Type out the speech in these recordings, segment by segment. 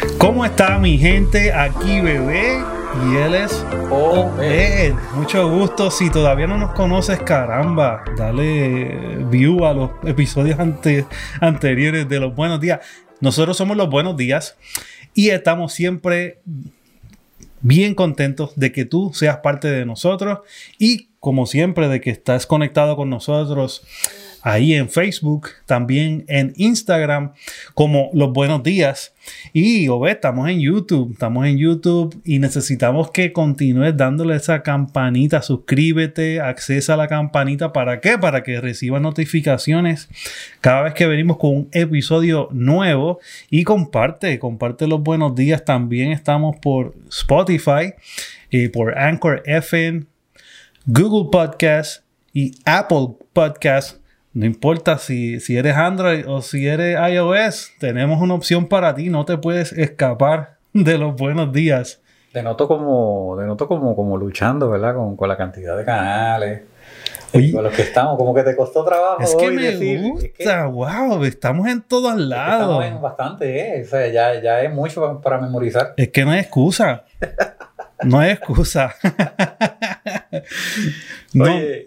¿Cómo está mi gente? Aquí Bebé y él es Obed. Mucho gusto. Si todavía no nos conoces, caramba, dale view a los episodios anteriores de Los Buenos Días. Nosotros somos Los Buenos Días y estamos siempre bien contentos de que tú seas parte de nosotros y como siempre de que estás conectado con nosotros ahí en Facebook, también en Instagram como Los Buenos Días. Y Obed, estamos en YouTube y necesitamos que continúes dándole esa campanita, suscríbete, accesa a la campanita. ¿Para qué? Para que recibas notificaciones cada vez que venimos con un episodio nuevo y comparte Los Buenos Días. También estamos por Spotify, por Anchor FM, Google Podcast y Apple Podcast. No importa si eres Android o si eres iOS, tenemos una opción para ti. No te puedes escapar de Los Buenos Días. Te noto como luchando, ¿verdad? Con la cantidad de canales. Oye, con los que estamos, como que te costó trabajo. Es que hoy me decir, gusta, wow, estamos en todos lados. Estamos en bastante, O sea, ya es mucho para memorizar. Es que no hay excusa. No hay excusa. No. Oye,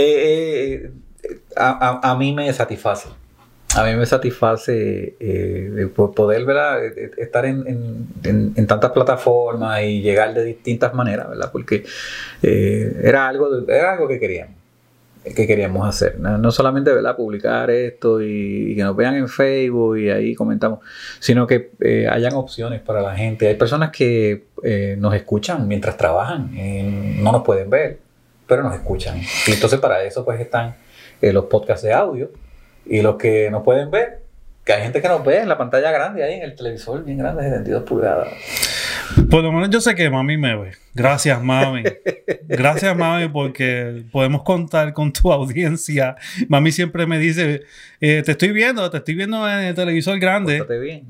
a mí me satisface. A mí me satisface poder, ¿verdad? Estar en tantas plataformas y llegar de distintas maneras, ¿verdad? Porque era algo que queríamos hacer. No solamente, ¿verdad? Publicar esto y que nos vean en Facebook y ahí comentamos, sino que hayan opciones para la gente. Hay personas que nos escuchan mientras trabajan, no nos pueden ver, pero nos escuchan. Y entonces para eso pues están los podcasts de audio y los que nos pueden ver, que hay gente que nos ve en la pantalla grande ahí en el televisor bien grande de 22 pulgadas. Por lo menos yo sé que mami me ve. Gracias, mami. Gracias, mami, porque podemos contar con tu audiencia. Mami siempre me dice, te estoy viendo en el televisor grande. Pórtate bien.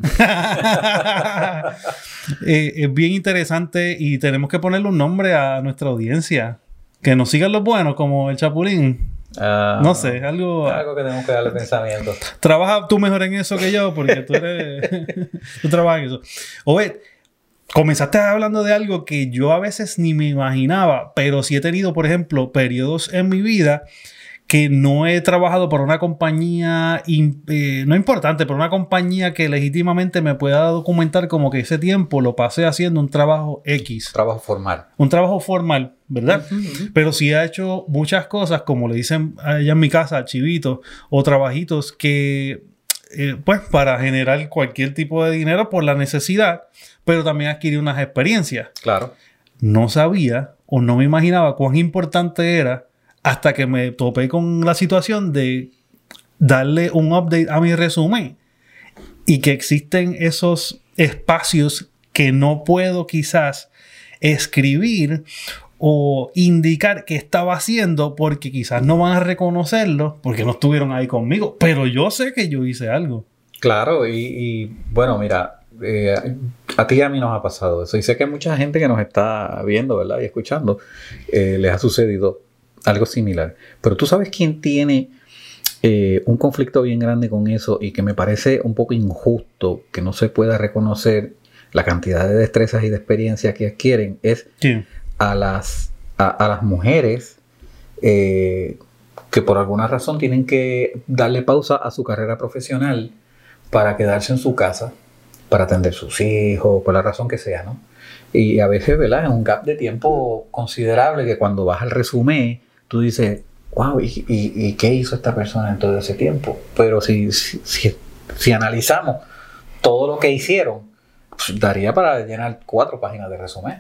Es bien interesante y tenemos que ponerle un nombre a nuestra audiencia. Que nos sigan los buenos, como el Chapulín. No sé, algo que tenemos que darle pensamiento. Trabaja tú mejor en eso que yo, porque tú trabajas en eso. Obed, comenzaste hablando de algo que yo a veces ni me imaginaba, pero sí he tenido, por ejemplo, periodos en mi vida que no he trabajado por una compañía, no importante, pero una compañía que legítimamente me pueda documentar como que ese tiempo lo pasé haciendo un trabajo X. Trabajo formal. Un trabajo formal, ¿verdad? Uh-huh. Pero sí ha hecho muchas cosas, como le dicen allá en mi casa, chivitos o trabajitos que, pues, para generar cualquier tipo de dinero por la necesidad, pero también adquirí unas experiencias. Claro. No sabía o no me imaginaba cuán importante era hasta que me topé con la situación de darle un update a mi resumen y que existen esos espacios que no puedo quizás escribir o indicar que estaba haciendo porque quizás no van a reconocerlo porque no estuvieron ahí conmigo, pero yo sé que yo hice algo. Claro, y bueno, mira, a ti y a mí nos ha pasado eso y sé que mucha gente que nos está viendo, ¿verdad? Y escuchando, les ha sucedido algo similar. Pero tú sabes quién tiene un conflicto bien grande con eso y que me parece un poco injusto que no se pueda reconocer la cantidad de destrezas y de experiencias que adquieren es a las mujeres que por alguna razón tienen que darle pausa a su carrera profesional para quedarse en su casa, para atender sus hijos, por la razón que sea, ¿no? Y a veces, ¿verdad? Es un gap de tiempo considerable que cuando vas al resumen tú dices, wow, ¿y qué hizo esta persona en todo ese tiempo? Pero si analizamos todo lo que hicieron, pues daría para llenar 4 páginas de resumen.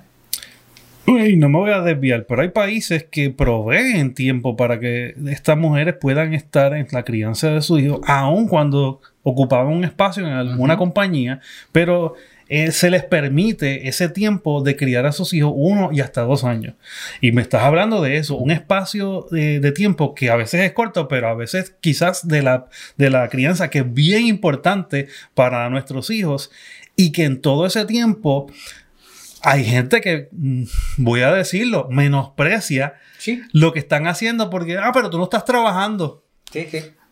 Y no me voy a desviar, pero hay países que proveen tiempo para que estas mujeres puedan estar en la crianza de sus hijos, aun cuando ocupaban un espacio en alguna compañía, pero se les permite ese tiempo de criar a sus hijos 1 y hasta 2 años. Y me estás hablando de eso, un espacio de tiempo que a veces es corto, pero a veces quizás de la crianza que es bien importante para nuestros hijos y que en todo ese tiempo hay gente que, voy a decirlo, menosprecia lo que están haciendo porque, pero tú no estás trabajando. Sí.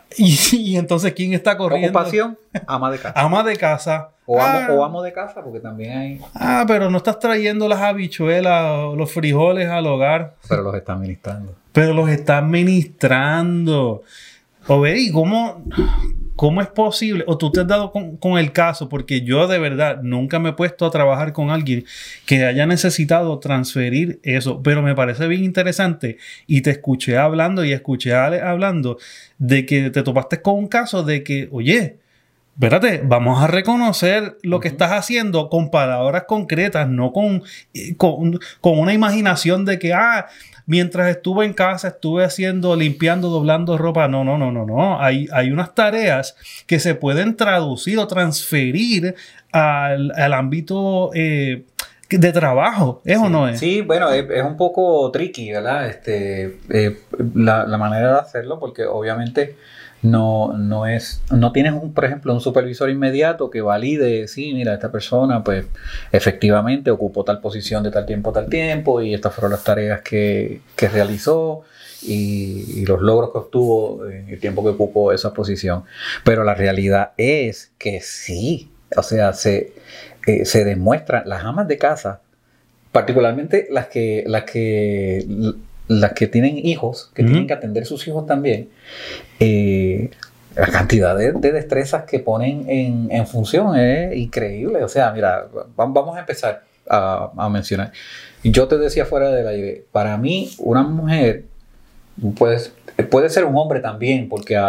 Y entonces, ¿quién está corriendo? Ocupación, ama de casa. Ama de casa. O amo de casa, porque también hay... Pero no estás trayendo las habichuelas o los frijoles al hogar. Pero los estás ministrando. Pero los estás ministrando. O ve, ¿y cómo es posible? O tú te has dado con el caso, porque yo de verdad nunca me he puesto a trabajar con alguien que haya necesitado transferir eso, pero me parece bien interesante y te escuché hablando y escuché a Ale hablando de que te topaste con un caso de que, oye, espérate, vamos a reconocer lo que estás haciendo con palabras concretas, no con una imaginación de que, mientras estuve en casa, estuve limpiando, doblando ropa. No. Hay unas tareas que se pueden traducir o transferir al ámbito de trabajo. ¿Es o no es? Sí, bueno, es un poco tricky, ¿verdad? La manera de hacerlo, porque obviamente no tienes por ejemplo, un supervisor inmediato que valide, sí, mira, esta persona pues efectivamente ocupó tal posición de tal tiempo a tal tiempo y estas fueron las tareas que realizó y los logros que obtuvo en el tiempo que ocupó esa posición. Pero la realidad es que sí, o sea, se demuestra, las amas de casa, particularmente las que tienen hijos, que tienen que atender sus hijos también, la cantidad de destrezas que ponen en función es increíble. O sea, mira, vamos a empezar a mencionar. Yo te decía fuera del aire, para mí una mujer puede ser un hombre también, porque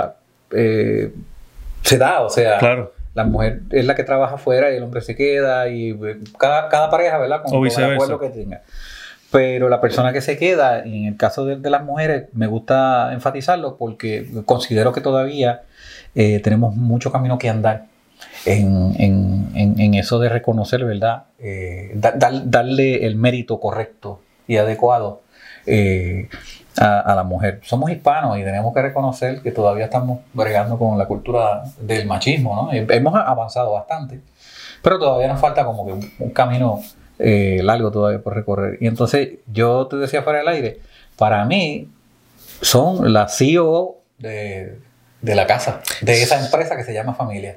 se da, o sea, claro. La mujer es la que trabaja afuera y el hombre se queda, y cada pareja, ¿verdad? Con el acuerdo que tenga. Pero la persona que se queda, en el caso de las mujeres, me gusta enfatizarlo porque considero que todavía tenemos mucho camino que andar en eso de reconocer, ¿verdad? Darle el mérito correcto y adecuado a la mujer. Somos hispanos y tenemos que reconocer que todavía estamos bregando con la cultura del machismo, ¿no? Hemos avanzado bastante, pero todavía nos falta como que un camino largo todavía por recorrer. Y entonces yo te decía fuera del aire, para mí son la CEO de la casa, de esa empresa que se llama familia.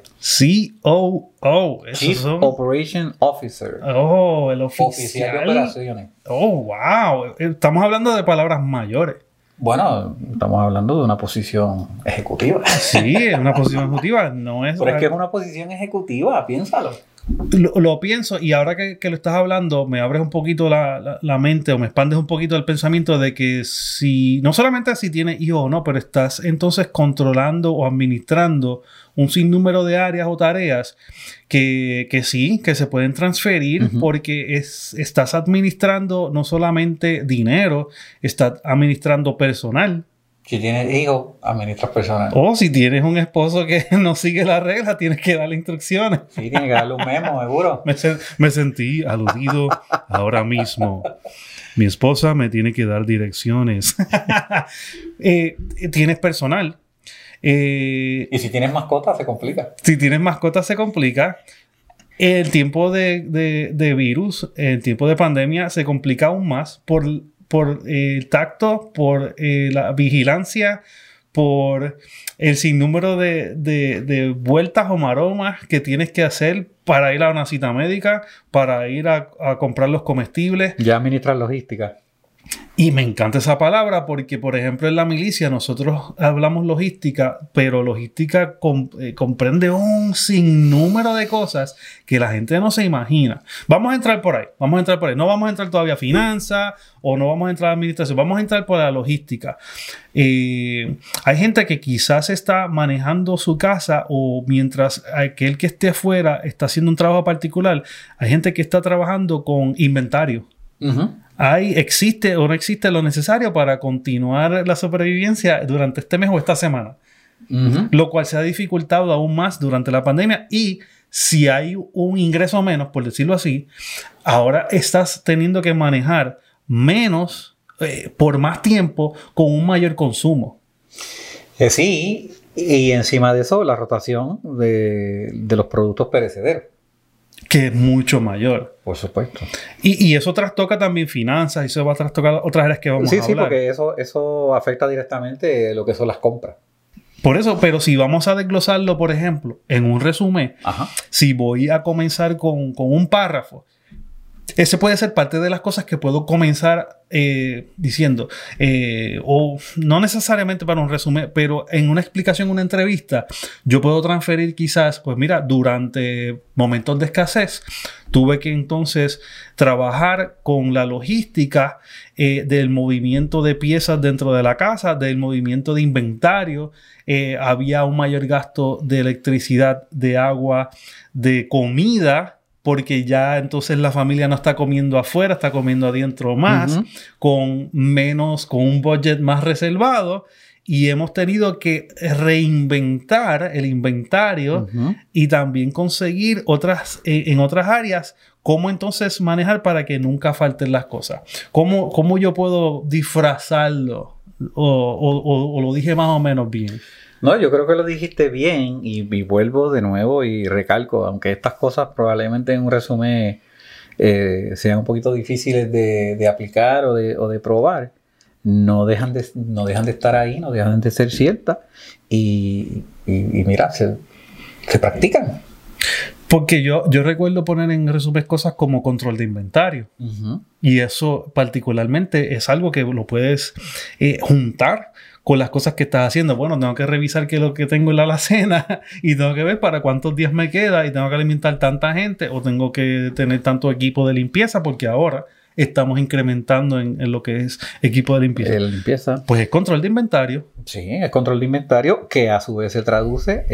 COO. Chief Operation Officer. El oficial de operaciones. Wow. Estamos hablando de palabras mayores. Bueno, estamos hablando de una posición ejecutiva. Sí, es una posición ejecutiva. No es. Pero es que es una posición ejecutiva, piénsalo. Lo pienso, y ahora que lo estás hablando, me abres un poquito la mente, o me expandes un poquito el pensamiento de que no solamente si tienes hijos o no, pero estás entonces controlando o administrando un sinnúmero de áreas o tareas que sí, que se pueden transferir, porque estás administrando no solamente dinero, estás administrando personal. Si tienes hijos, administras personas. O si tienes un esposo que no sigue la regla, tienes que darle instrucciones. Sí, tienes que darle un memo, seguro. Me sentí aludido ahora mismo. Mi esposa me tiene que dar direcciones. Tienes personal. Y si tienes mascota, se complica. Si tienes mascota, se complica. El tiempo de virus, el tiempo de pandemia, se complica aún más por el tacto, por la vigilancia, por el sinnúmero de vueltas o maromas que tienes que hacer para ir a una cita médica, para ir a comprar los comestibles. Ya administrar logística. Y me encanta esa palabra porque, por ejemplo, en la milicia nosotros hablamos logística, pero logística comprende un sinnúmero de cosas que la gente no se imagina. Vamos a entrar por ahí. No vamos a entrar todavía a finanzas o no vamos a entrar a administración. Vamos a entrar por la logística. Hay gente que quizás está manejando su casa, o mientras aquel que esté afuera está haciendo un trabajo particular, hay gente que está trabajando con inventario. ¿Existe o no existe lo necesario para continuar la supervivencia durante este mes o esta semana? Lo cual se ha dificultado aún más durante la pandemia, y si hay un ingreso menos, por decirlo así, ahora estás teniendo que manejar menos por más tiempo con un mayor consumo. Sí, y encima de eso la rotación de los productos perecederos, que es mucho mayor. Por supuesto. Y eso trastoca también finanzas, y eso va a trastocar otras áreas que vamos a hablar. Sí, porque eso afecta directamente lo que son las compras. Por eso, pero si vamos a desglosarlo, por ejemplo, en un resumen, Ajá. si voy a comenzar con un párrafo, ese puede ser parte de las cosas que puedo comenzar diciendo, o no necesariamente para un resumen, pero en una explicación, una entrevista, yo puedo transferir quizás, pues mira, durante momentos de escasez, tuve que entonces trabajar con la logística del movimiento de piezas dentro de la casa, del movimiento de inventario, había un mayor gasto de electricidad, de agua, de comida, porque ya entonces la familia no está comiendo afuera, está comiendo adentro más, con un budget más reservado, y hemos tenido que reinventar el inventario y también conseguir en otras áreas cómo entonces manejar para que nunca falten las cosas. ¿Cómo yo puedo disfrazarlo? ¿O lo dije más o menos bien? No, yo creo que lo dijiste bien y vuelvo de nuevo y recalco, aunque estas cosas probablemente en un resumen sean un poquito difíciles de aplicar o de probar, no dejan de estar ahí, no dejan de ser ciertas y mira, se practican. Porque yo recuerdo poner en resumen cosas como control de inventario. Y eso particularmente es algo que lo puedes juntar con las cosas que estás haciendo. Bueno, tengo que revisar qué es lo que tengo en la alacena y tengo que ver para cuántos días me queda y tengo que alimentar tanta gente o tengo que tener tanto equipo de limpieza porque ahora estamos incrementando en lo que es equipo de limpieza. Pues es control de inventario. Sí, es control de inventario que a su vez se traduce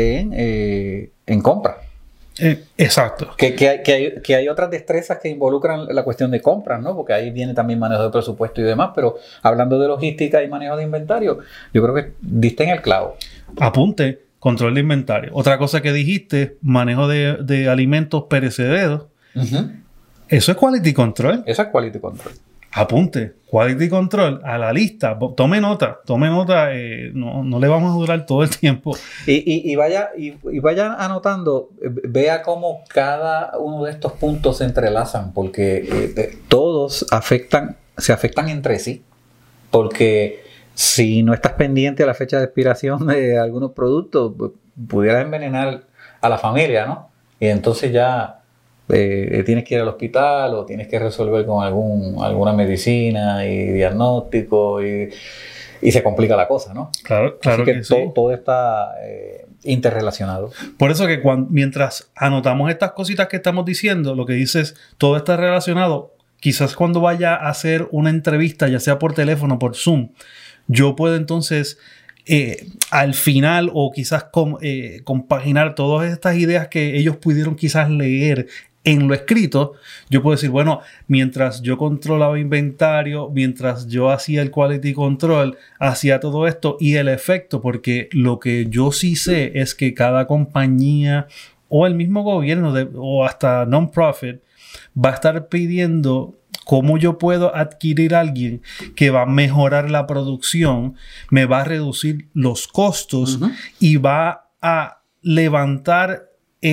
en compra. Exacto. Que hay otras destrezas que involucran la cuestión de compras, ¿no? Porque ahí viene también manejo de presupuesto y demás, pero hablando de logística y manejo de inventario, yo creo que diste en el clavo. Apunte, control de inventario. Otra cosa que dijiste, manejo de alimentos perecederos. Eso es quality control. Eso es quality control. Apunte, quality control a la lista. Tome nota. No le vamos a durar todo el tiempo. Y vaya anotando, vea cómo cada uno de estos puntos se entrelazan, porque todos se afectan entre sí. Porque si no estás pendiente a la fecha de expiración de algunos productos, pudieras envenenar a la familia, ¿no? Y entonces ya tienes que ir al hospital o tienes que resolver con alguna medicina y diagnóstico y se complica la cosa, ¿no? Claro Así que sí. Todo está interrelacionado. Por eso que mientras anotamos estas cositas que estamos diciendo, lo que dices, todo está relacionado. Quizás cuando vaya a hacer una entrevista, ya sea por teléfono o por Zoom, yo puedo entonces al final o quizás compaginar todas estas ideas que ellos pudieron quizás leer en lo escrito. Yo puedo decir, bueno, mientras yo controlaba inventario, mientras yo hacía el quality control, hacía todo esto y el efecto, porque lo que yo sí sé es que cada compañía o el mismo gobierno o hasta non-profit va a estar pidiendo cómo yo puedo adquirir a alguien que va a mejorar la producción, me va a reducir los costos y va a levantar,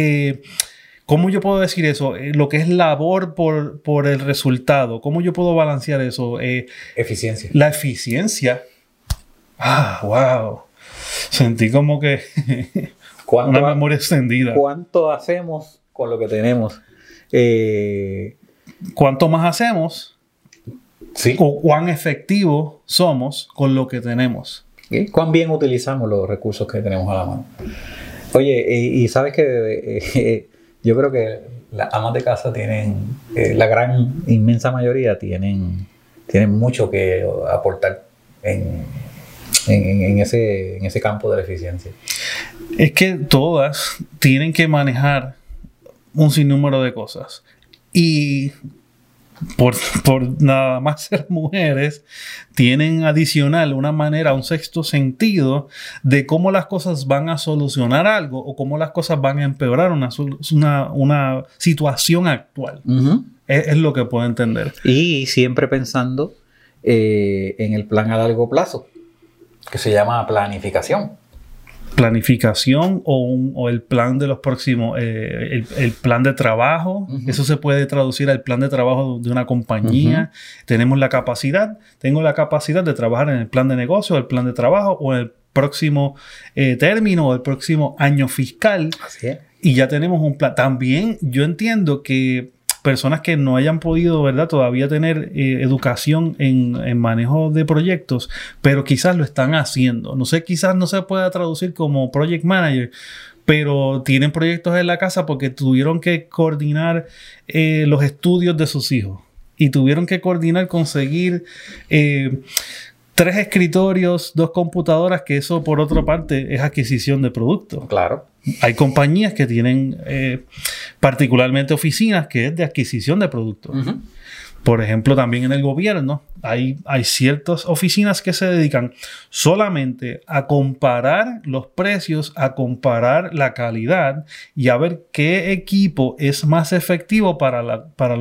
¿cómo yo puedo decir eso? Lo que es labor por el resultado. ¿Cómo yo puedo balancear eso? Eficiencia. La eficiencia. Wow. Sentí como que una memoria extendida. ¿Cuánto hacemos con lo que tenemos? ¿Cuánto más hacemos? Sí. O cuán efectivos somos con lo que tenemos. ¿Y cuán bien utilizamos los recursos que tenemos a la mano? Oye, y sabes que yo creo que las amas de casa tienen, la gran inmensa mayoría tienen mucho que aportar en ese campo de la eficiencia. Es que todas tienen que manejar un sinnúmero de cosas. Y por nada más ser mujeres, tienen adicional una manera, un sexto sentido de cómo las cosas van a solucionar algo o cómo las cosas van a empeorar una situación actual. Es lo que puedo entender. Y siempre pensando en el plan a largo plazo, que se llama planificación. Planificación o el plan de los próximos, el plan de trabajo. Eso se puede traducir al plan de trabajo de una compañía. Tengo la capacidad de trabajar en el plan de negocio, el plan de trabajo o en el próximo término o el próximo año fiscal. Así es. Y ya tenemos un plan. También yo entiendo que personas que no hayan podido, ¿verdad?, todavía tener educación en manejo de proyectos, pero quizás lo están haciendo. No sé, quizás no se pueda traducir como project manager, pero tienen proyectos en la casa porque tuvieron que coordinar los estudios de sus hijos y tuvieron que coordinar conseguir 3 escritorios, 2 computadoras, que eso por otra parte es adquisición de productos. Claro. Hay compañías que tienen particularmente oficinas que es de adquisición de productos. Uh-huh. Por ejemplo, también en el gobierno hay ciertas oficinas que se dedican solamente a comparar los precios, a comparar la calidad y a ver qué equipo es más efectivo para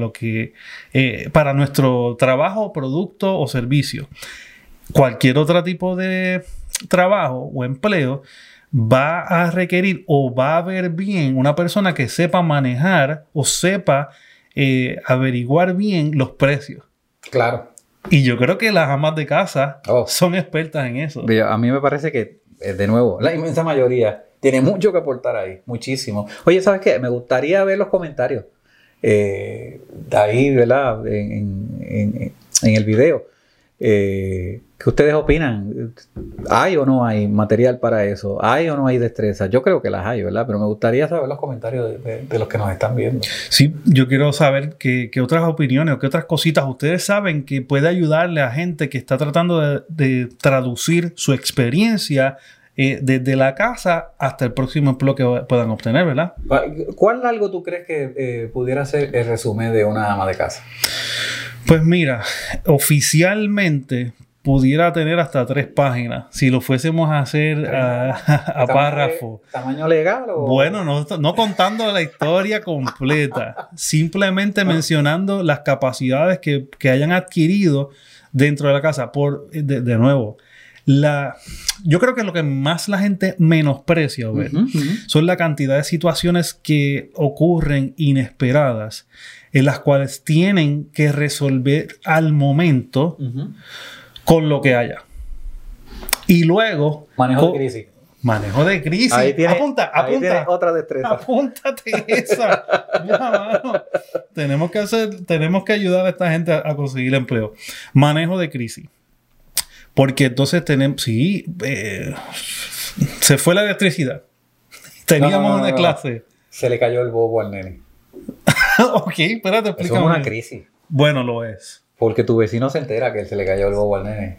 nuestro trabajo, producto o servicio. Cualquier otro tipo de trabajo o empleo va a requerir o va a ver bien una persona que sepa manejar o sepa averiguar bien los precios. Claro. Y yo creo que las amas de casa son expertas en eso. A mí me parece que, de nuevo, la inmensa mayoría tiene mucho que aportar ahí. Muchísimo. Oye, ¿sabes qué? Me gustaría ver los comentarios de ahí, ¿verdad? En el video. ¿Qué ustedes opinan? ¿Hay o no hay material para eso? ¿Hay o no hay destreza? Yo creo que las hay, ¿verdad? Pero me gustaría saber los comentarios de los que nos están viendo. Sí, yo quiero saber qué otras opiniones o qué otras cositas ustedes saben que puede ayudarle a gente que está tratando de traducir su experiencia desde la casa hasta el próximo empleo que puedan obtener, ¿verdad? ¿Cuál largo tú crees que pudiera ser el resumen de una ama de casa? Pues mira, oficialmente pudiera tener hasta 3 páginas si lo fuésemos a hacer a párrafo. ¿Tamaño legal o...? Bueno, no contando la historia completa, simplemente mencionando las capacidades que hayan adquirido dentro de la casa. De nuevo, yo creo que lo que más la gente menosprecia son la cantidad de situaciones que ocurren inesperadas, en las cuales tienen que resolver al momento con lo que haya. Y luego... Manejo de crisis. Manejo de crisis. Ahí tiene otra destreza. Apúntate esa. Ya, mano. Tenemos que ayudar a esta gente a conseguir empleo. Manejo de crisis. Porque entonces tenemos... Sí, se fue la electricidad. Teníamos una clase. Se le cayó el bobo al nene. Ok, espérate, explícame. Eso es una crisis. Bueno, lo es. Porque tu vecino se entera que se le cayó el bobo al nene.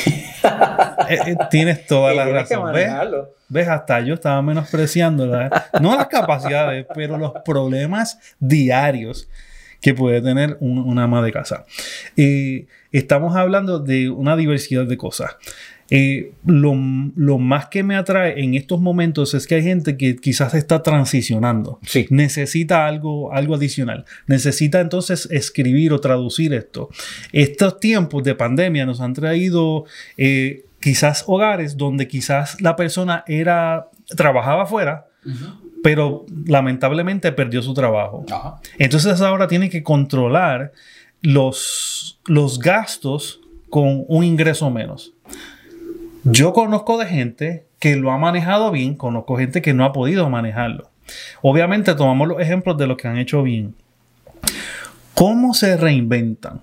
Tienes toda la razón. ¿Ves? Hasta yo estaba menospreciando no las capacidades, pero los problemas diarios que puede tener una ama de casa. Estamos hablando de una diversidad de cosas. Lo más que me atrae en estos momentos es que hay gente que quizás está transicionando. Sí. Necesita algo adicional. Necesita entonces escribir o traducir esto. Estos tiempos de pandemia nos han traído quizás hogares donde quizás la persona trabajaba afuera, pero lamentablemente perdió su trabajo. Ajá. Entonces ahora tiene que controlar los gastos con un ingreso menos. Yo conozco de gente que lo ha manejado bien, conozco gente que no ha podido manejarlo. Obviamente tomamos los ejemplos de los que han hecho bien. ¿Cómo se reinventan?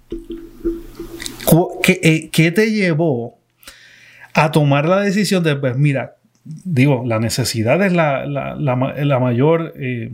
¿Qué te llevó a tomar la decisión de, pues mira, la necesidad es la mayor...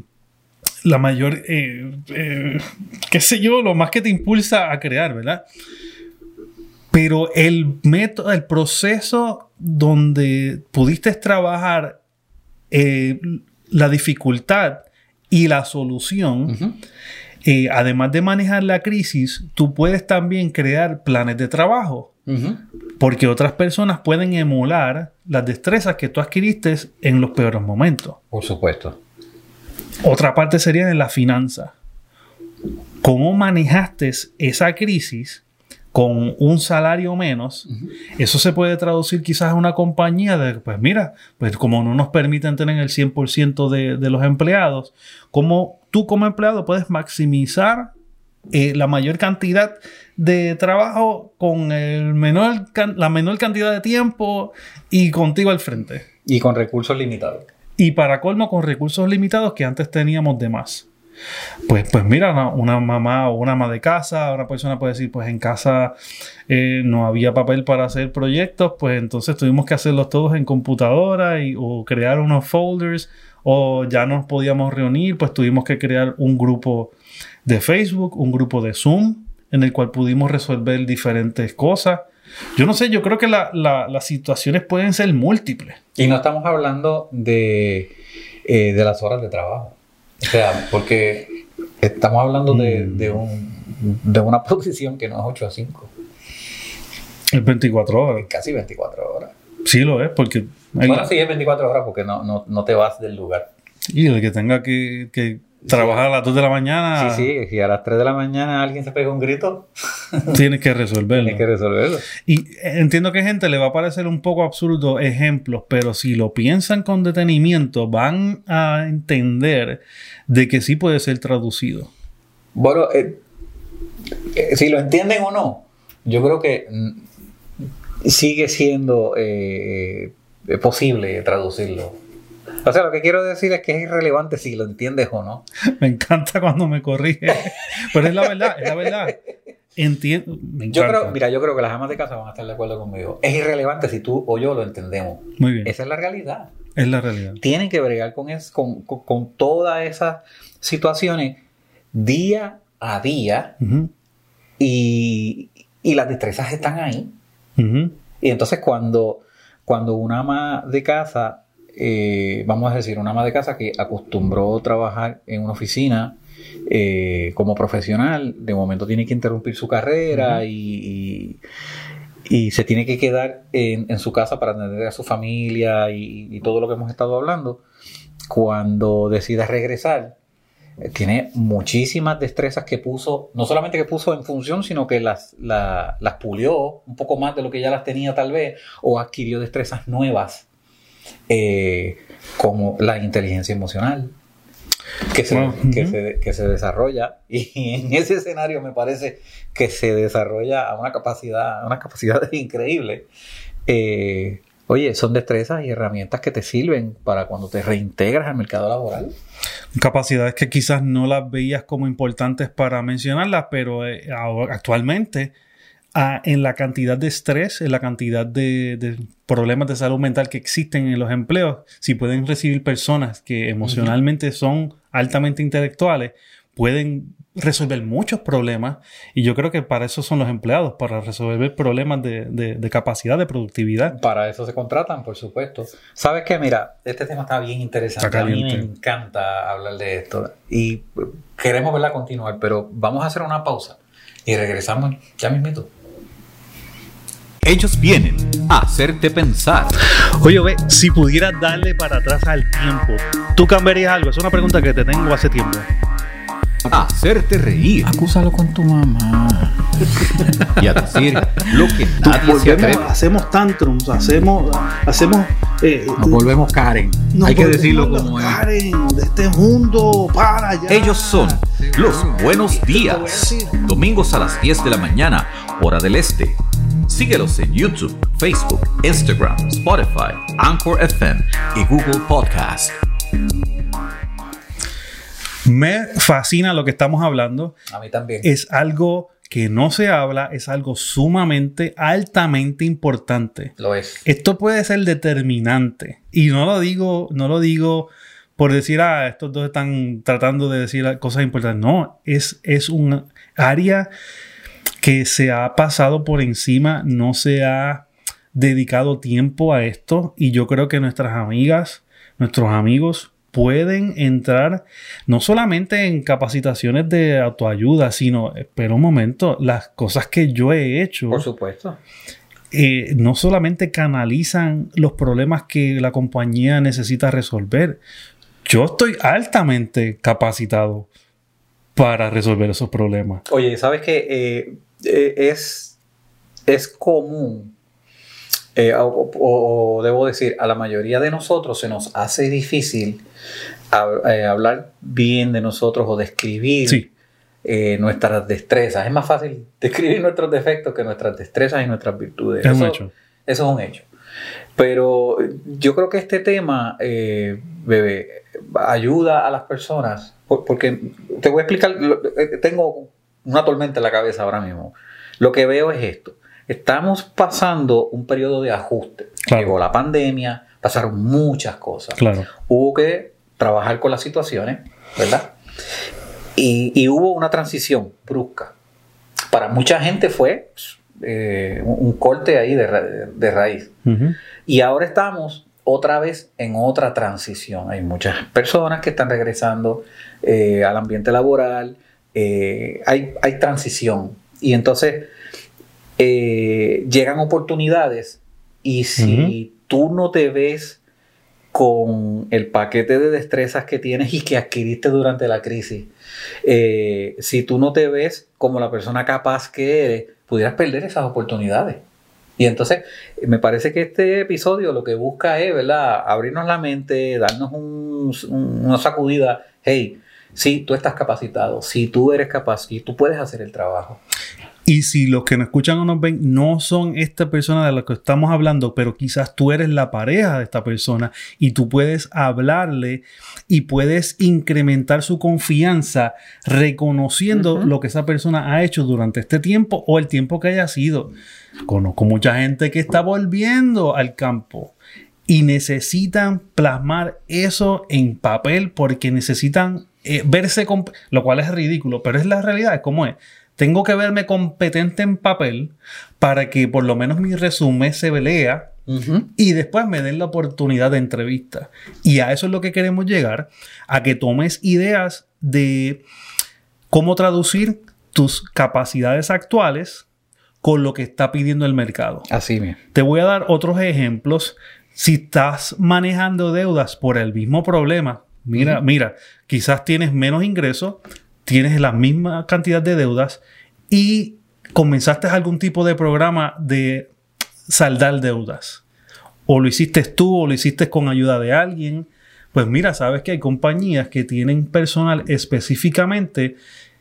qué sé yo, lo más que te impulsa a crear, ¿verdad? Pero el método, el proceso donde pudiste trabajar la dificultad y la solución, además de manejar la crisis, tú puedes también crear planes de trabajo. Porque otras personas pueden emular las destrezas que tú adquiriste en los peores momentos. Por supuesto. Otra parte sería en la finanza. ¿Cómo manejaste esa crisis con un salario menos? Eso se puede traducir quizás a una compañía de, pues mira, pues como no nos permiten tener el 100% de los empleados, ¿cómo tú como empleado puedes maximizar la mayor cantidad de trabajo con la menor cantidad de tiempo y contigo al frente. Y con recursos limitados. Y para colmo, con recursos limitados que antes teníamos de más. Pues mira, una mamá o una ama de casa, una persona puede decir, pues en casa no había papel para hacer proyectos, pues entonces tuvimos que hacerlos todos en computadora o crear unos folders, o ya nos podíamos reunir, pues tuvimos que crear un grupo de Facebook, un grupo de Zoom, en el cual pudimos resolver diferentes cosas. Yo no sé, yo creo que las situaciones pueden ser múltiples. Y no estamos hablando de las horas de trabajo. O sea, porque estamos hablando de una posición que no es 8 a 5. Es 24 horas. Es casi 24 horas. Sí lo es, porque... Bueno, sí es 24 horas porque no te vas del lugar. Y el que tenga que trabajar a las 2 de la mañana... Sí, si a las 3 de la mañana alguien se pega un grito... Tienes que resolverlo. Tienes que resolverlo. Y entiendo que gente le va a parecer un poco absurdo ejemplos, pero si lo piensan con detenimiento, van a entender de que sí puede ser traducido. Bueno, si lo entienden o no, yo creo que sigue siendo posible traducirlo. O sea, lo que quiero decir es que es irrelevante si lo entiendes o no. Me encanta cuando me corrige. Pero es la verdad, es la verdad. Entiendo. Yo creo que las amas de casa van a estar de acuerdo conmigo. Es irrelevante si tú o yo lo entendemos. Muy bien. Esa es la realidad. Es la realidad. Tienen que bregar con todas esas situaciones día a día. Uh-huh. Y las destrezas están ahí. Uh-huh. Y entonces cuando una ama de casa, vamos a decir, una ama de casa que acostumbró a trabajar en una oficina como profesional, de momento tiene que interrumpir su carrera. Uh-huh. y se tiene que quedar en su casa para atender a su familia y todo lo que hemos estado hablando. Cuando decida regresar, tiene muchísimas destrezas que puso, no solamente que puso en función, sino que las pulió un poco más de lo que ya las tenía tal vez, o adquirió destrezas nuevas, como la inteligencia emocional, que se desarrolla, y en ese escenario me parece que se desarrolla a unas capacidades increíbles. Oye, son destrezas y herramientas que te sirven para cuando te reintegras al mercado laboral. Capacidades que quizás no las veías como importantes para mencionarlas, pero actualmente en la cantidad de estrés, en la cantidad de problemas de salud mental que existen en los empleos, si pueden recibir personas que emocionalmente son altamente intelectuales, pueden resolver muchos problemas, y yo creo que para eso son los empleados, para resolver problemas de capacidad, de productividad. Para eso se contratan, por supuesto. ¿Sabes qué? Mira, este tema está bien interesante. A mí me encanta hablar de esto y queremos verla continuar, pero vamos a hacer una pausa y regresamos ya mismito. Ellos vienen a hacerte pensar. Oye, ve, si pudieras darle para atrás al tiempo, ¿tú cambiarías algo? Es una pregunta que te tengo hace tiempo. A hacerte reír. Acúsalo con tu mamá. Y a decir lo que nadie se atreve. Hacemos tantrums, hacemos nos volvemos Karen. Hay que decirlo como es. Karen, de este mundo, para allá. Ellos son los Buenos Días. Domingos a las 10 de la mañana, hora del este. Síguelos en YouTube, Facebook, Instagram, Spotify, Anchor FM y Google Podcast. Me fascina lo que estamos hablando. A mí también. Es algo que no se habla, es algo sumamente, altamente importante. Lo es. Esto puede ser determinante. Y no lo digo por decir, estos dos están tratando de decir cosas importantes. No, es un área que se ha pasado por encima, no se ha dedicado tiempo a esto, y yo creo que nuestras amigas, nuestros amigos pueden entrar no solamente en capacitaciones de autoayuda, sino, espera un momento, las cosas que yo he hecho. Por supuesto. No solamente canalizan los problemas que la compañía necesita resolver. Yo estoy altamente capacitado para resolver esos problemas. Oye, ¿sabes qué? Es común, o debo decir, a la mayoría de nosotros se nos hace difícil hablar bien de nosotros o describir nuestras destrezas. Es más fácil describir nuestros defectos que nuestras destrezas y nuestras virtudes. Es un hecho. Eso es un hecho. Pero yo creo que este tema, bebé, ayuda a las personas, porque te voy a explicar, tengo una tormenta en la cabeza ahora mismo. Lo que veo es esto. Estamos pasando un periodo de ajuste. Claro. Llegó la pandemia, pasaron muchas cosas. Claro. Hubo que trabajar con las situaciones, ¿verdad? Y hubo una transición brusca. Para mucha gente fue un corte ahí de raíz. Uh-huh. Y ahora estamos otra vez en otra transición. Hay muchas personas que están regresando al ambiente laboral. Hay transición. Y entonces llegan oportunidades. Y si tú no te ves con el paquete de destrezas que tienes y que adquiriste durante la crisis, si tú no te ves como la persona capaz que eres, pudieras perder esas oportunidades. Y entonces me parece que este episodio lo que busca es, ¿verdad?, abrirnos la mente, darnos una sacudida. Hey, sí, tú estás capacitado, si tú eres capaz, y tú puedes hacer el trabajo. Y si los que nos escuchan o nos ven no son esta persona de la que estamos hablando, pero quizás tú eres la pareja de esta persona y tú puedes hablarle y puedes incrementar su confianza reconociendo lo que esa persona ha hecho durante este tiempo o el tiempo que haya sido. Conozco mucha gente que está volviendo al campo y necesitan plasmar eso en papel porque necesitan verse, lo cual es ridículo, pero es la realidad, es como es. Tengo que verme competente en papel para que por lo menos mi resumen se lea y después me den la oportunidad de entrevista. Y a eso es lo que queremos llegar, a que tomes ideas de cómo traducir tus capacidades actuales con lo que está pidiendo el mercado. Así mismo. Te voy a dar otros ejemplos. Si estás manejando deudas por el mismo problema, mira, quizás tienes menos ingresos, tienes la misma cantidad de deudas y comenzaste algún tipo de programa de saldar deudas. O lo hiciste tú o lo hiciste con ayuda de alguien. Pues mira, sabes que hay compañías que tienen personal específicamente.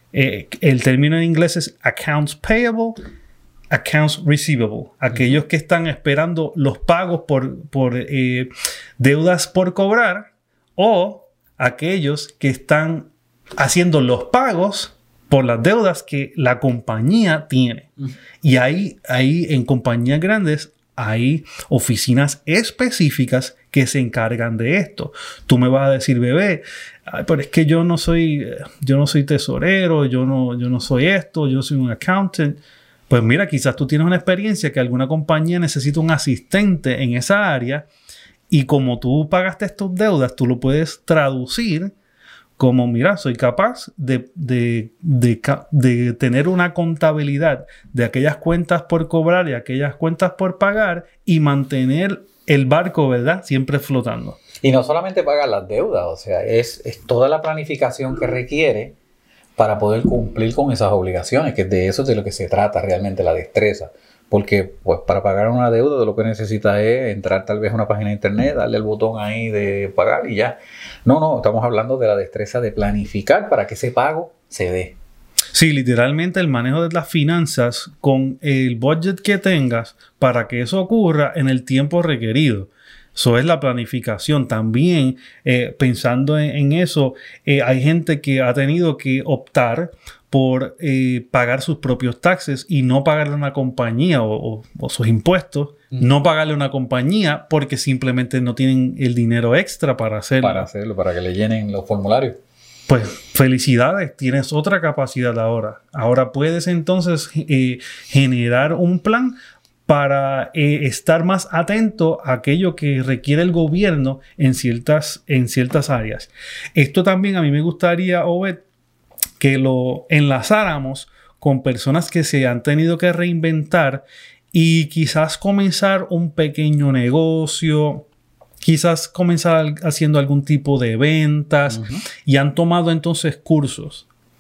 El término en inglés es accounts payable, accounts receivable. Aquellos que están esperando los pagos por deudas por cobrar o aquellos que están haciendo los pagos por las deudas que la compañía tiene. Y ahí en compañías grandes hay oficinas específicas que se encargan de esto. Tú me vas a decir, bebé, pero es que yo no soy tesorero, yo no soy esto, yo soy un accountant. Pues mira, quizás tú tienes una experiencia que alguna compañía necesita un asistente en esa área y como tú pagaste tus deudas, tú lo puedes traducir como, mira, soy capaz de tener una contabilidad de aquellas cuentas por cobrar y aquellas cuentas por pagar y mantener el barco, ¿verdad?, siempre flotando. Y no solamente pagar las deudas, o sea, es toda la planificación que requiere para poder cumplir con esas obligaciones, que de eso es de lo que se trata realmente la destreza. Porque pues para pagar una deuda lo que necesitas es entrar tal vez a una página de internet, darle el botón ahí de pagar y ya. No, estamos hablando de la destreza de planificar para que ese pago se dé. Sí, literalmente el manejo de las finanzas con el budget que tengas para que eso ocurra en el tiempo requerido. Eso es la planificación. También pensando en eso, hay gente que ha tenido que optar por pagar sus propios taxes y no pagarle a una compañía o sus impuestos, no pagarle a una compañía porque simplemente no tienen el dinero extra para hacerlo. Para que le llenen los formularios. Pues felicidades, tienes otra capacidad ahora. Ahora puedes entonces generar un plan para estar más atento a aquello que requiere el gobierno en ciertas áreas. Esto también a mí me gustaría, Obed, que lo enlazáramos con personas que se han tenido que reinventar y quizás comenzar un pequeño negocio, quizás comenzar haciendo algún tipo de ventas y han tomado entonces cursos.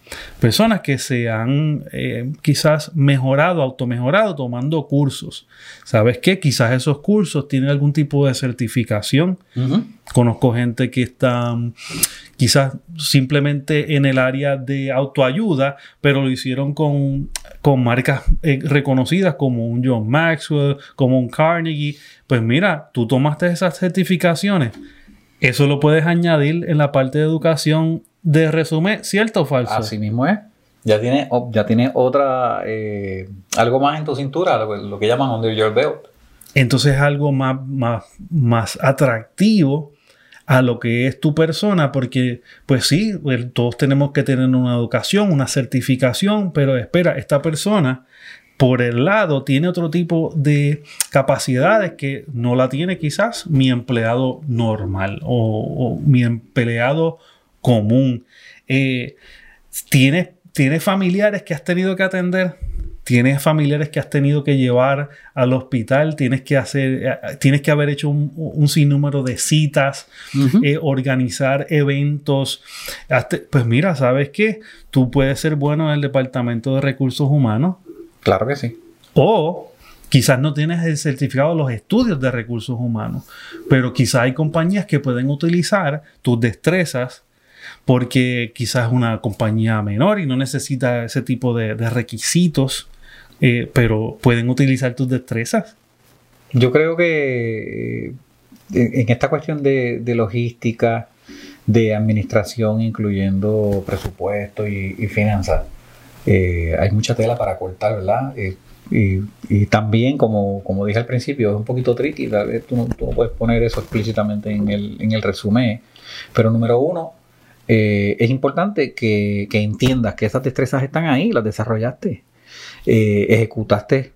Personas que se han quizás mejorado, automejorado tomando cursos. ¿Sabes qué? Quizás esos cursos tienen algún tipo de certificación. Conozco gente que está quizás simplemente en el área de autoayuda, pero lo hicieron con marcas reconocidas como un John Maxwell, como un Carnegie. Pues mira, tú tomaste esas certificaciones. Eso lo puedes añadir en la parte de educación de resumen, ¿cierto o falso? Así mismo es. Ya tiene otra, algo más en tu cintura, lo que llaman under your belt. Entonces algo más atractivo a lo que es tu persona, porque pues sí, todos tenemos que tener una educación, una certificación, pero espera, esta persona por el lado tiene otro tipo de capacidades que no la tiene quizás mi empleado normal o mi empleado común. ¿Tienes familiares que has tenido que atender? ¿Tienes familiares que has tenido que llevar al hospital? Tienes que haber hecho un sinnúmero de citas, organizar eventos. Pues mira, ¿sabes qué? Tú puedes ser bueno en el Departamento de Recursos Humanos. Claro que sí. O quizás no tienes el certificado de los estudios de recursos humanos, pero quizás hay compañías que pueden utilizar tus destrezas porque quizás es una compañía menor y no necesita ese tipo de requisitos, pero pueden utilizar tus destrezas. Yo creo que en esta cuestión de logística, de administración, incluyendo presupuesto y finanzas, hay mucha tela para cortar, ¿verdad? Y también, como dije al principio, es un poquito tricky. Tal vez tú no puedes poner eso explícitamente en el resumen. Pero número uno, es importante que entiendas que esas destrezas están ahí, las desarrollaste. Ejecutaste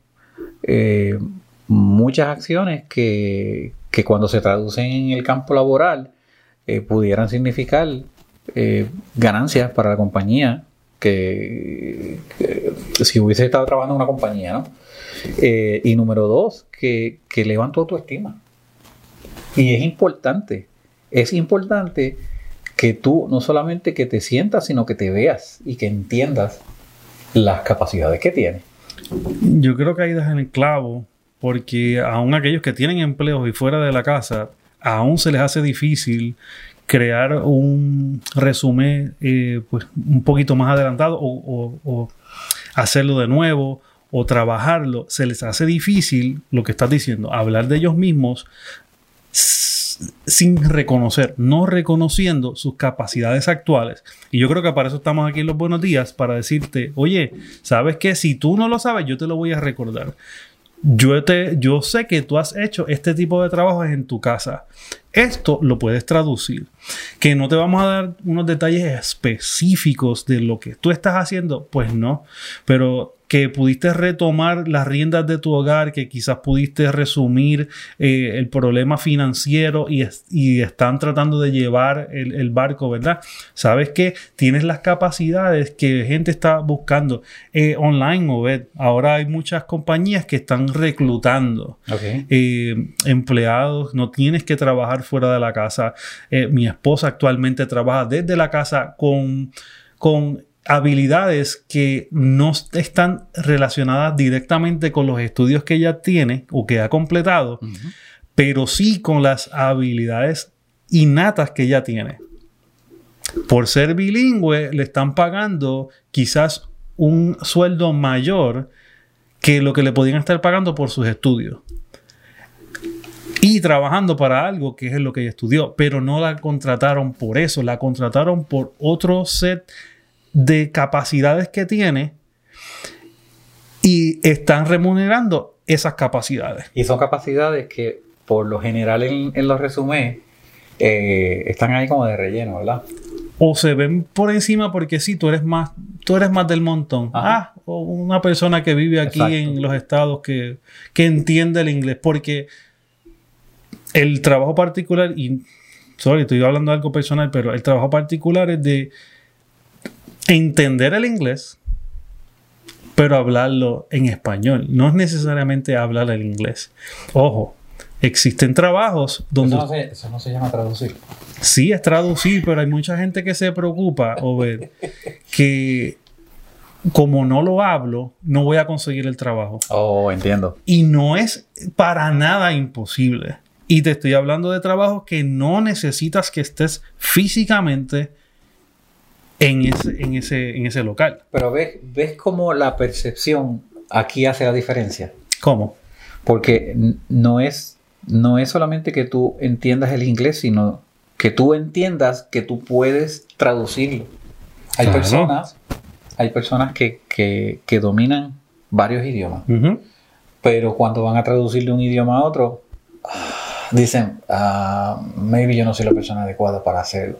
muchas acciones que cuando se traducen en el campo laboral pudieran significar ganancias para la compañía. Que si hubiese estado trabajando en una compañía, ¿no? Y número dos, que elevan tu autoestima. Y es importante que tú no solamente que te sientas, sino que te veas y que entiendas las capacidades que tienes. Yo creo que ahí das en el clavo, porque aún aquellos que tienen empleos y fuera de la casa, aún se les hace difícil crear un resumen pues un poquito más adelantado o hacerlo de nuevo o trabajarlo. Se les hace difícil, lo que estás diciendo, hablar de ellos mismos sin reconocer, no reconociendo sus capacidades actuales. Y yo creo que para eso estamos aquí en Los Buenos Días, para decirte, oye, ¿sabes qué? Si tú no lo sabes, yo te lo voy a recordar. Yo sé que tú has hecho este tipo de trabajos en tu casa. Esto lo puedes traducir. Que no te vamos a dar unos detalles específicos de lo que tú estás haciendo, pues no. Pero que pudiste retomar las riendas de tu hogar, que quizás pudiste resumir el problema financiero y están tratando de llevar el barco, ¿verdad? Sabes que tienes las capacidades que gente está buscando online, Obed. Ahora hay muchas compañías que están reclutando empleados. No tienes que trabajar fuera de la casa. Mi esposa actualmente trabaja desde la casa con habilidades que no están relacionadas directamente con los estudios que ella tiene o que ha completado, pero sí con las habilidades innatas que ella tiene. Por ser bilingüe, le están pagando quizás un sueldo mayor que lo que le podían estar pagando por sus estudios. Y trabajando para algo que es lo que ella estudió, pero no la contrataron por eso, la contrataron por otro set de capacidades que tiene y están remunerando esas capacidades. Y son capacidades que por lo general en los resúmenes están ahí como de relleno, ¿verdad? O se ven por encima porque sí, tú eres más del montón. Ajá. O una persona que vive aquí en los estados que entiende el inglés, porque el trabajo particular, y estoy hablando de algo personal, pero el trabajo particular es de entender el inglés, pero hablarlo en español. No es necesariamente hablar el inglés. Ojo, Existen trabajos donde... Eso no se llama traducir. Sí, es traducir, pero hay mucha gente que se preocupa, Obed, que como no lo hablo, no voy a conseguir el trabajo. Oh, entiendo. Y no es para nada imposible. Y te estoy hablando de trabajos que no necesitas que estés físicamente en ese local. Pero ves cómo la percepción aquí hace la diferencia. ¿Cómo? Porque no es solamente que tú entiendas el inglés, sino que tú entiendas que tú puedes traducirlo. Hay personas que dominan varios idiomas, pero cuando van a traducir de un idioma a otro, dicen, maybe yo no soy la persona adecuada para hacerlo.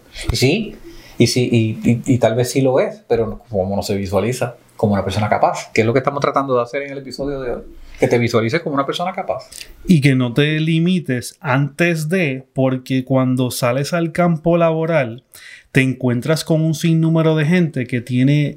Y tal vez sí lo es, pero como no se visualiza como una persona capaz, que es lo que estamos tratando de hacer en el episodio de hoy, que te visualices como una persona capaz. Y que no te limites antes de, porque cuando sales al campo laboral, te encuentras con un sinnúmero de gente que tiene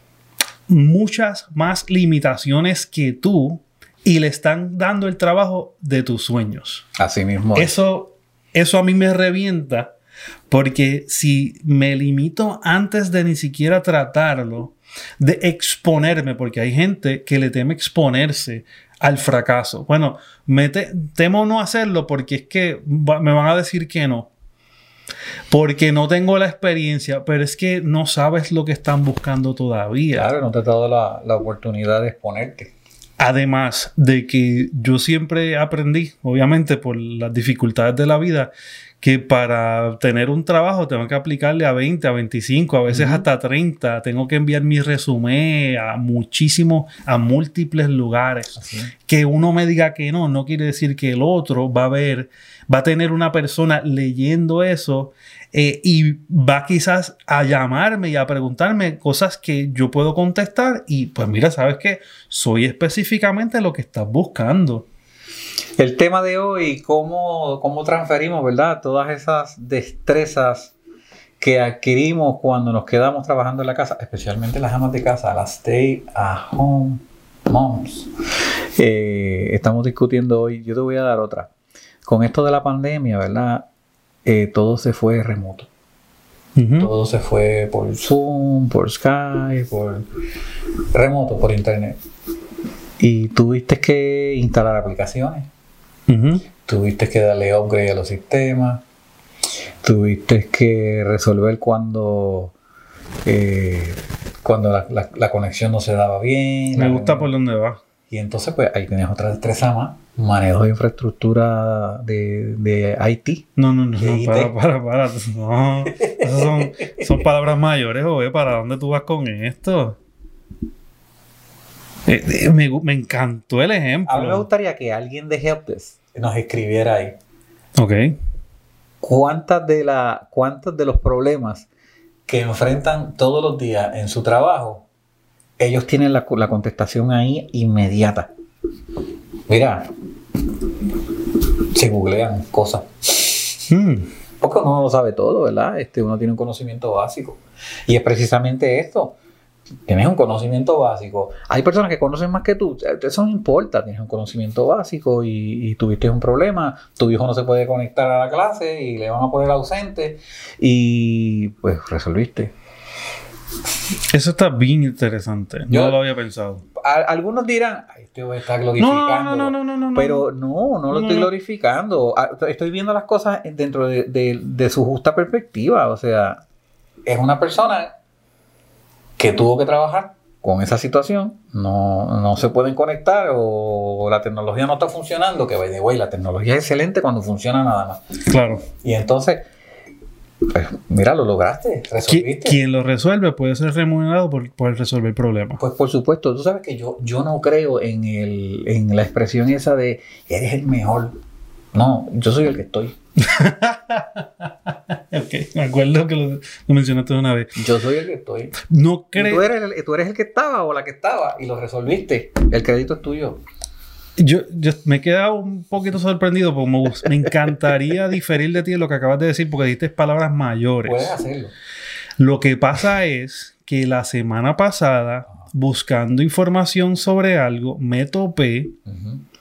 muchas más limitaciones que tú y le están dando el trabajo de tus sueños. Así mismo. Eso a mí me revienta, porque si me limito antes de ni siquiera tratarlo, de exponerme, porque hay gente que le teme exponerse al fracaso. Bueno, temo no hacerlo porque es que me van a decir que no. Porque no tengo la experiencia, pero es que no sabes lo que están buscando todavía. Claro, no te he dado la oportunidad de exponerte. Además de que yo siempre aprendí, obviamente por las dificultades de la vida, que para tener un trabajo tengo que aplicarle a 20, a 25, a veces hasta 30. Tengo que enviar mi resumen a múltiples lugares. Así. Que uno me diga que no quiere decir que el otro va a tener una persona leyendo eso y va quizás a llamarme y a preguntarme cosas que yo puedo contestar y pues mira, ¿sabes qué? Soy específicamente lo que estás buscando. El tema de hoy, cómo transferimos, ¿verdad? Todas esas destrezas que adquirimos cuando nos quedamos trabajando en la casa, especialmente las amas de casa, las stay-at-home moms. Estamos discutiendo hoy, yo te voy a dar otra. Con esto de la pandemia, ¿verdad? Todo se fue remoto. Todo se fue por Zoom, por Skype, por remoto, por internet. Y tuviste que instalar aplicaciones. Tuviste que darle upgrade a los sistemas. Tuviste que resolver cuando la conexión no se daba bien. Me gusta por dónde va. Y entonces pues ahí tienes otra destreza más. Manejo de infraestructura de IT. No, para. No, esas son palabras mayores, ¿o ¿para dónde tú vas con esto? Me encantó el ejemplo. A mí me gustaría que alguien de Helpdesk nos escribiera ahí. Ok. ¿Cuántas de los problemas que enfrentan todos los días en su trabajo, ellos tienen la contestación ahí inmediata? Mira, se googlean cosas. Porque uno no lo sabe todo, ¿verdad? Uno tiene un conocimiento básico. Y es precisamente esto. Tienes un conocimiento básico. Hay personas que conocen más que tú. Eso no importa. Tienes un conocimiento básico y tuviste un problema. Tu hijo no se puede conectar a la clase y le van a poner ausente. Y pues resolviste. Eso está bien interesante. No lo había pensado. Algunos dirán, este voy a estar glorificando. No. Pero no lo estoy glorificando. Estoy viendo las cosas dentro de su justa perspectiva. O sea, es una persona que tuvo que trabajar con esa situación, no se pueden conectar o la tecnología no está funcionando, que by the way, la tecnología es excelente cuando funciona nada más. Claro. Y entonces, pues, mira, lo lograste, resolviste. Quien lo resuelve puede ser remunerado por resolver el problema. Pues por supuesto, tú sabes que yo no creo en la expresión esa de eres el mejor. No, yo soy el que estoy. Okay, me acuerdo que lo mencionaste una vez. Yo soy el que estoy. No creo. Tú eres el que estaba o la que estaba y lo resolviste. El crédito es tuyo. Yo me he quedado un poquito sorprendido porque me encantaría diferir de ti en lo que acabas de decir porque dijiste palabras mayores. Puedes hacerlo. Lo que pasa es que la semana pasada, buscando información sobre algo, me topé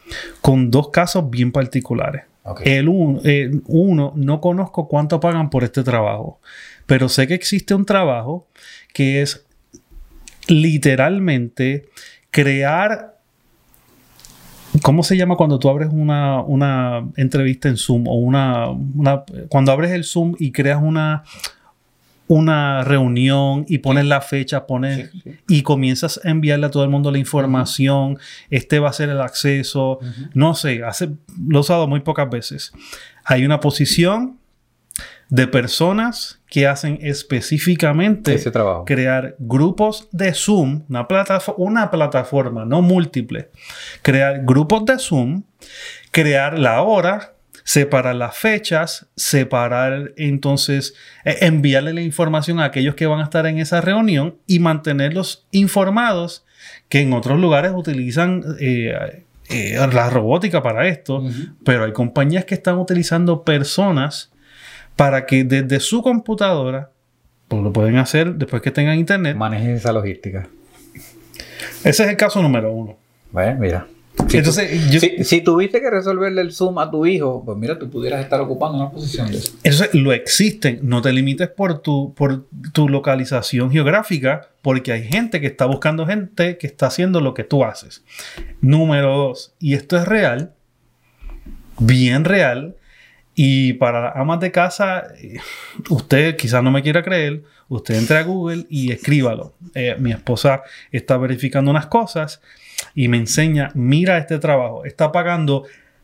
con dos casos bien particulares. Okay. Uno, no conozco cuánto pagan por este trabajo, pero sé que existe un trabajo que es literalmente crear... ¿Cómo se llama cuando tú abres una entrevista en Zoom? O cuando abres el Zoom y creas una reunión y pones la fecha, y comienzas a enviarle a todo el mundo la información. Este va a ser el acceso. No sé, lo he usado muy pocas veces. Hay una posición de personas que hacen específicamente ese trabajo. Crear grupos de Zoom, una plataforma, no múltiple. Crear grupos de Zoom, crear la hora, separar las fechas, entonces enviarle la información a aquellos que van a estar en esa reunión y mantenerlos informados, que en otros lugares utilizan la robótica para esto, pero hay compañías que están utilizando personas para que desde su computadora, pues lo pueden hacer después que tengan internet. Manejen esa logística. Ese es el caso número 1. Bueno, mira. Si tuviste que resolverle el Zoom a tu hijo, pues mira, tú pudieras estar ocupando una posición de eso. Eso lo existen. No te limites por tu localización geográfica, porque hay gente que está buscando gente que está haciendo lo que tú haces. Número 2. Y esto es real, bien real. Y para las amas de casa, usted quizás no me quiera creer, usted entre a Google y escríbalo. Mi esposa está verificando unas cosas y me enseña, mira este trabajo, está pagando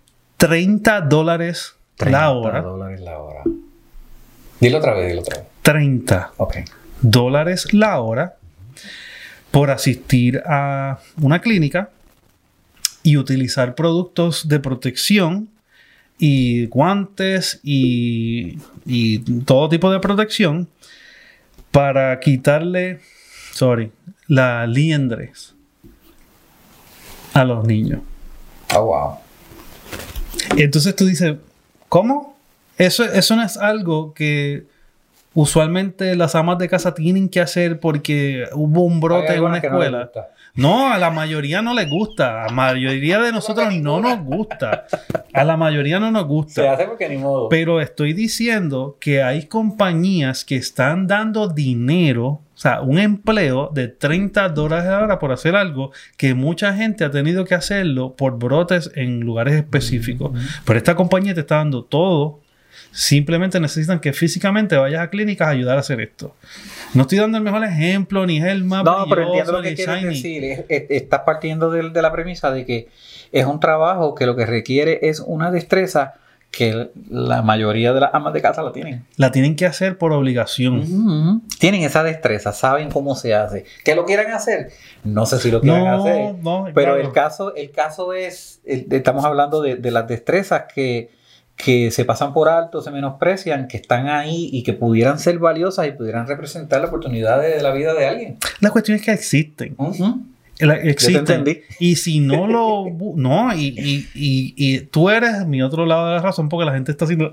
$30 la hora. $30 la hora. Dilo otra vez. $30 la hora por asistir a una clínica y utilizar productos de protección y guantes y todo tipo de protección para quitarle la liendres a los niños. Oh, wow. Entonces tú dices, ¿cómo? Eso no es algo que usualmente las amas de casa tienen que hacer porque hubo un brote en una escuela. No, a la mayoría no les gusta. A la mayoría de nosotros no nos gusta. A la mayoría no nos gusta. Se hace porque ni modo. Pero estoy diciendo que hay compañías que están dando dinero, o sea, un empleo de $30 a la hora por hacer algo que mucha gente ha tenido que hacerlo por brotes en lugares específicos. Pero esta compañía te está dando todo. Simplemente necesitan que físicamente vayas a clínicas a ayudar a hacer esto. No estoy dando el mejor ejemplo, ni es el más brilloso, pero entiendo lo que quieres decir. Estás partiendo de la premisa de que es un trabajo que lo que requiere es una destreza que la mayoría de las amas de casa la tienen. La tienen que hacer por obligación. Tienen esa destreza, saben cómo se hace. ¿Que lo quieran hacer? No sé si lo quieran hacer. No, pero claro. el caso es, estamos hablando de las destrezas que se pasan por alto, se menosprecian, que están ahí y que pudieran ser valiosas y pudieran representar la oportunidad de la vida de alguien. La cuestión es que existen. Existen. Yo te entendí. Y si no lo... no, y tú eres mi otro lado de la razón porque la gente está haciendo...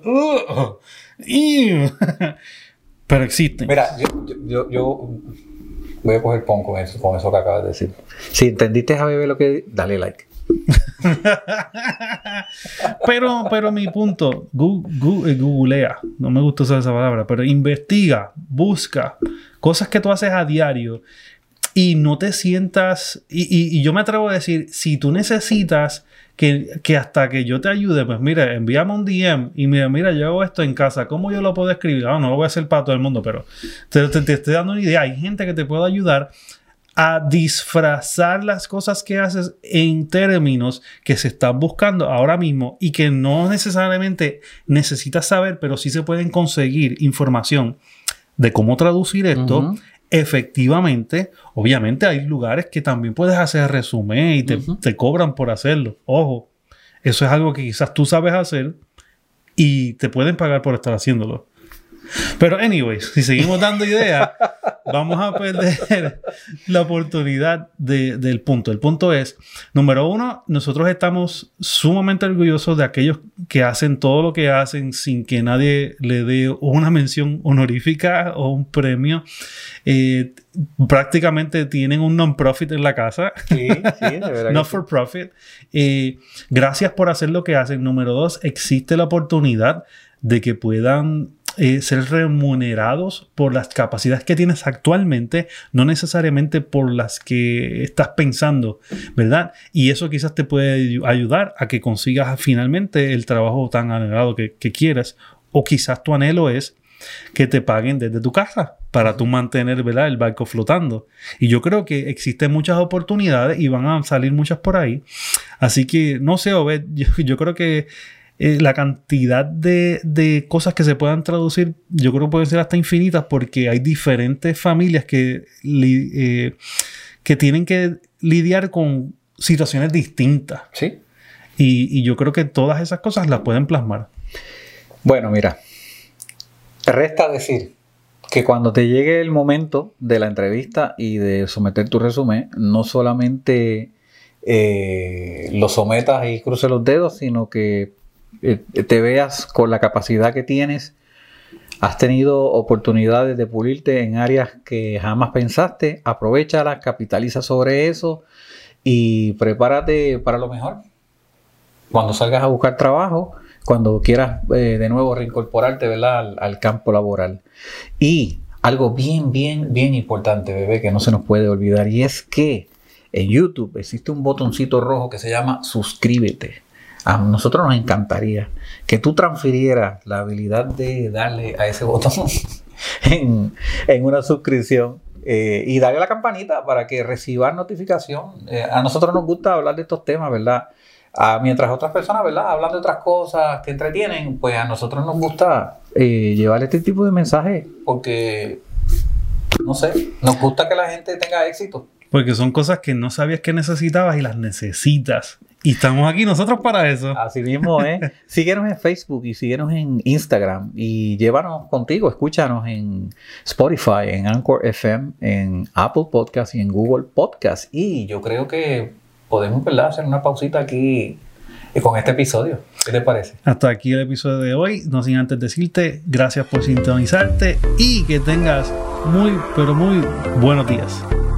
pero existen. Mira, yo voy a coger pon con eso que acabas de decir. Si entendiste a bebé lo que... Dale like. pero mi punto, googlea, no me gusta usar esa palabra, pero investiga, busca cosas que tú haces a diario y no te sientas, y yo me atrevo a decir, si tú necesitas que hasta que yo te ayude, pues mira, envíame un DM y mira, yo hago esto en casa, ¿cómo yo lo puedo escribir? No lo voy a hacer para todo el mundo, pero te estoy dando una idea. Hay gente que te puede ayudar a disfrazar las cosas que haces en términos que se están buscando ahora mismo y que no necesariamente necesitas saber, pero sí se pueden conseguir información de cómo traducir esto efectivamente. Obviamente hay lugares que también puedes hacer resumen y te cobran por hacerlo. Ojo, eso es algo que quizás tú sabes hacer y te pueden pagar por estar haciéndolo. Pero anyways, si seguimos dando ideas, vamos a perder la oportunidad del punto. El punto es, número uno, nosotros estamos sumamente orgullosos de aquellos que hacen todo lo que hacen sin que nadie le dé una mención honorífica o un premio. Prácticamente tienen un non-profit en la casa. Sí, de verdad. Not for profit. Gracias por hacer lo que hacen. Número dos, existe la oportunidad de que puedan ser remunerados por las capacidades que tienes actualmente, no necesariamente por las que estás pensando, ¿verdad? Y eso quizás te puede ayudar a que consigas finalmente el trabajo tan anhelado que quieras, o quizás tu anhelo es que te paguen desde tu casa para tú mantener, ¿verdad?, el barco flotando. Y yo creo que existen muchas oportunidades y van a salir muchas por ahí. Así que, no sé, Obed, yo creo que la cantidad de cosas que se puedan traducir, yo creo que pueden ser hasta infinitas, porque hay diferentes familias que tienen que lidiar con situaciones distintas. Sí. Y yo creo que todas esas cosas las pueden plasmar. Bueno, mira, resta decir que cuando te llegue el momento de la entrevista y de someter tu resumen, no solamente lo sometas y cruces los dedos, sino que te veas con la capacidad que tienes. Has tenido oportunidades de pulirte en áreas que jamás pensaste. Aprovéchalas, capitaliza sobre eso y prepárate para lo mejor. Cuando salgas a buscar trabajo, cuando quieras de nuevo reincorporarte, ¿verdad?, al campo laboral. Y algo bien importante, bebé, que no se nos puede olvidar, y es que en YouTube existe un botoncito rojo que se llama suscríbete. A nosotros nos encantaría que tú transfirieras la habilidad de darle a ese botón en una suscripción y darle a la campanita para que recibas notificación. A nosotros nos gusta hablar de estos temas, ¿verdad? Mientras otras personas, ¿verdad?, hablan de otras cosas que entretienen, pues a nosotros nos gusta llevar este tipo de mensajes porque, no sé, nos gusta que la gente tenga éxito. Porque son cosas que no sabías que necesitabas y las necesitas. Y estamos aquí nosotros para eso. Así mismo, ¿eh? Síguenos en Facebook y síguenos en Instagram. Y llévanos contigo, escúchanos en Spotify, en Anchor FM, en Apple Podcast y en Google Podcast. Y yo creo que podemos, ¿verdad?, hacer una pausita aquí con este episodio. ¿Qué te parece? Hasta aquí el episodio de hoy. No sin antes decirte gracias por sintonizarte y que tengas muy, pero muy buenos días.